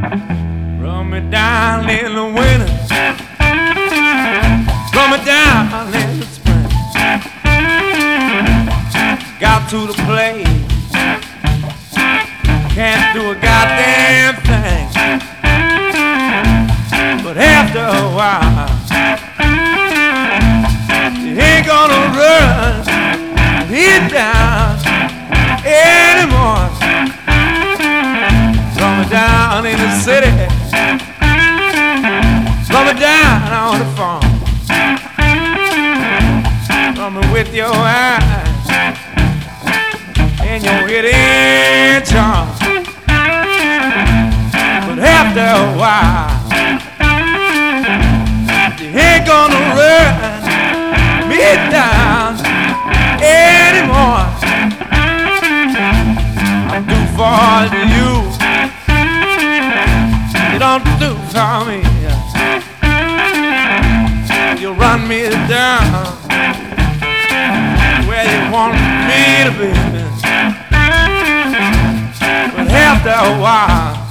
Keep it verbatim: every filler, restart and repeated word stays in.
Run me down in the winter, run me down in the spring. Got to the place, can't do a goddamn thing. But after a while, you ain't gonna run it down anymore. Run me down in the city, run me down on the farm. Run me with your eyes and your hidden charm. But after a while, you ain't gonna run me down anymore. I'm too far to you, you don't do for me. You run me down where you want me to be. But after a while,